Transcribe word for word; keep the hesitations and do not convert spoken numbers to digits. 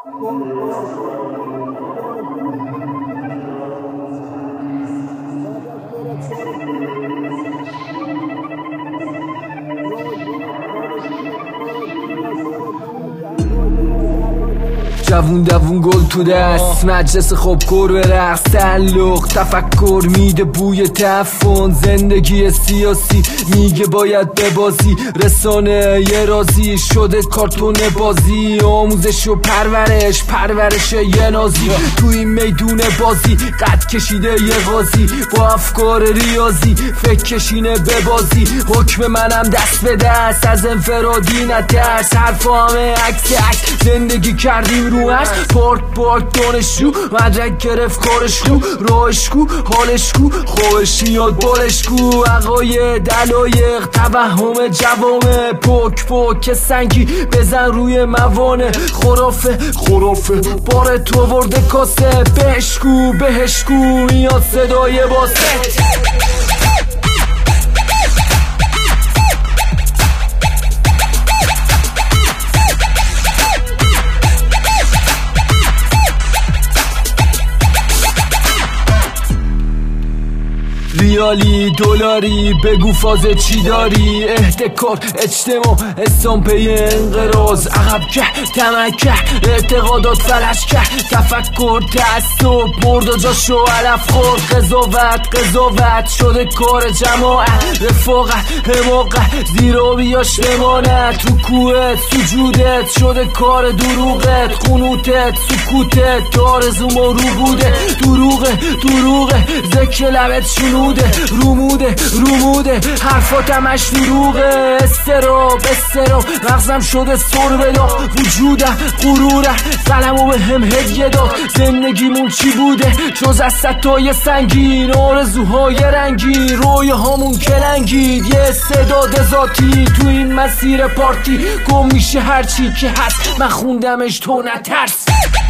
جوون دوون گل تو دست، مجلس خوب کر به رقص، تعلق تفکر میده بوی تعفن، زندگی سیاسی میگه باید ببازی، رسانه یه رازی شده کارتون بازی، آموزش و پرورش پرورش یه نازی، تو این میدون بازی قد کشیده یه غازی، با افکار ریاضی فکر کشینه ببازی، حکم منم دست به دست، از انفرادی نترس، حرفا همه عکس عکس، زندگی کردیم رو هست، پارت پارت دانشجو، مدرک گرفت کارش کو، راهش کو، حالش کو، خوش یاد بالش کو، عقاید دلایق توهم جوامع، پک پک سنگی بزن روی موانع، خرافه خرافه بار تو برده کاسه، بهشکو بهشکو میاد صدای باسه. ریالی دلاری بگو فاز چی داری، احتکار اجتماع استامپه انقراض، عقب که تمکه اعتقادات فلش که، تفکر تعصب برد و جاشو علف خورد، قضاوت قضاوت شده کار جماعت، رفاقت حماقت زیرا بیاش بمانه، تو کوهت سجودت شده کار دروغت، خونوتت سکوتت آرزوم و رو بوده، دروغه دروغه ذکر لبت شنوده، روموده روموده حرفاتم اش دروغه، استراب استراب مغزم شده سر بدا، وجودم غروره سلمو به هم هدیه داد، زندگیمون چی بوده جز از ستای سنگین، آرزوهای رنگی رویه هامون کلنگید، یه استعداد ذاتی تو این مسیر پارتی، گم میشه هرچی که هست، من خوندمش تو نترس.